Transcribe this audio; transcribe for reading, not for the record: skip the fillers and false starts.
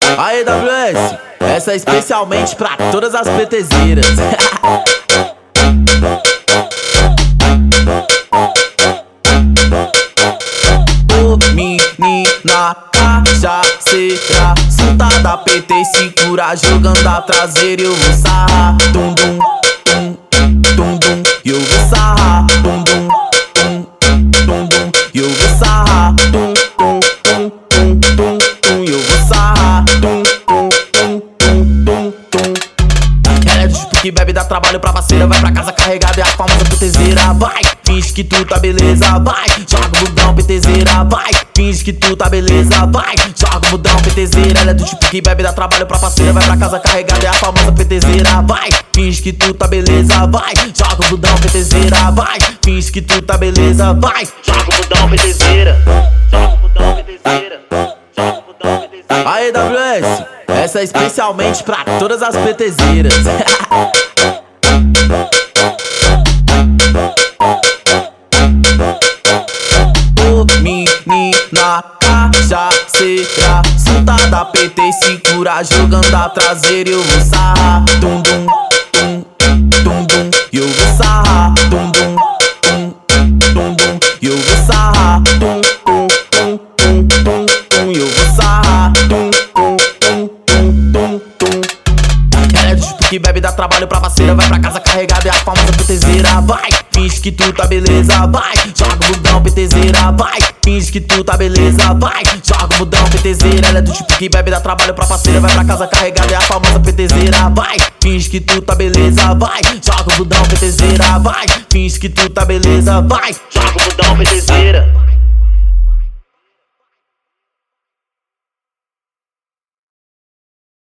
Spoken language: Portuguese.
A EWS, essa é especialmente pra todas as PTzeiras. Ô menina cachaceira, sentada PT segura, jogando a traseira. Eu vou sarrar, dum dum, dum dum dum. Eu vou sarrar, dum dum, dum dum dum. Eu vou sarrar, dum dum dum dum dum dum. Eu vou sarrar, dum dum dum dum dum dum. Ela é do tipo que bebe, dá trabalho pra parceira, vai pra casa carregada, é a famosa PTzeira. Vai, finge que tu tá beleza, vai, joga o budão PTzeira. Vai, finge que tu tá beleza, vai, joga o budão PTzeira. Ela é do tipo que bebe, dá trabalho pra parceira, vai pra casa carregada, é a famosa PTzeira. Vai, finge que tu tá beleza, vai, joga o budão PTzeira. Vai, finge que tu tá beleza, vai, joga o budão PTzeira. Joga o budão PTzeira. Joga o budão PTzeira. A EWS, essa é especialmente pra todas as PTzeiras. Ô menina cachaceira, sentada PT segura, jogando a traseira. Eu vou sarrar, dum dum dum dum dum. Eu vou sarrar, dum dum dum dum dum. Eu vou sarrar, dum dum dum dum dum dum. Eu vou sarrar, dum dum dum dum dum dum. Ela é do tipo que bebe, dá trabalho pra parceira, vai pra casa carregada, é a famosa PTzeira. Vai, finge que tu tá beleza, vai, joga o budão PTzeira. Vai, finge que tu tá beleza, vai, joga o budão PTzeira. Ela é do tipo que bebe, dá trabalho pra parceira, vai pra casa carregada, é a famosa PTzeira. Vai, finge que tu tá beleza, vai, joga o budão PTzeira. Vai, finge que tu tá beleza, vai, joga o budão PTzeira.